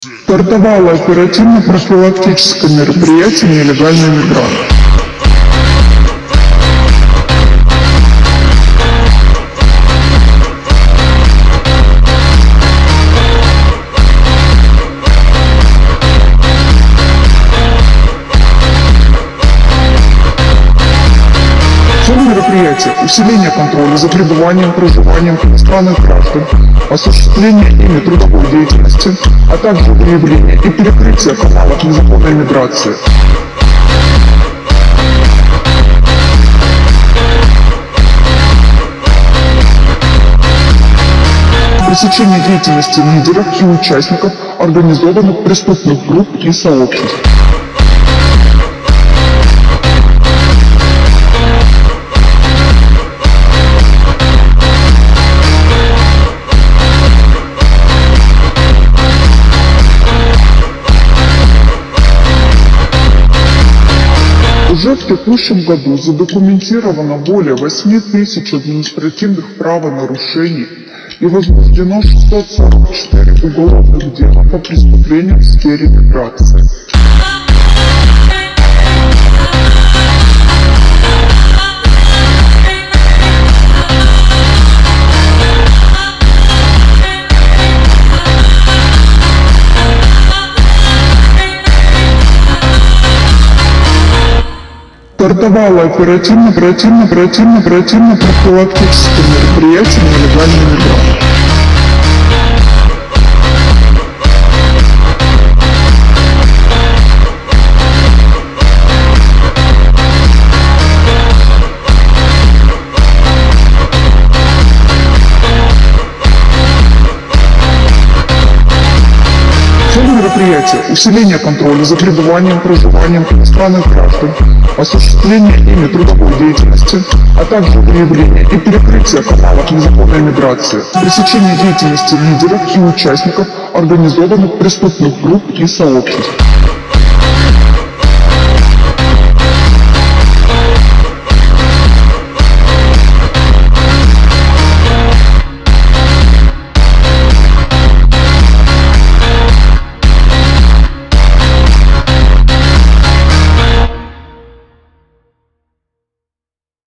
Стартовало оперативно-профилактическое мероприятие «Нелегальный мигрант». Цель мероприятия – усиление контроля за пребыванием, проживанием иностранных граждан, осуществление ими трудовой деятельности, а также выявление и перекрытие каналов незаконной миграции. Пресечение деятельности лидеров и участников организованных преступных групп и сообществ. Уже в текущем году задокументировано более 8000 административных правонарушений и возбуждено 644 уголовных дела по преступлениям в сфере миграции. Стартовало оперативно-профилактическое мероприятие «Нелегальный мигрант». Цель мероприятия – усиление контроля за пребыванием, проживанием иностранных граждан, осуществление ими трудовой деятельности, а также выявление и перекрытие каналов незаконной миграции, пресечение деятельности лидеров и участников организованных преступных групп и сообществ.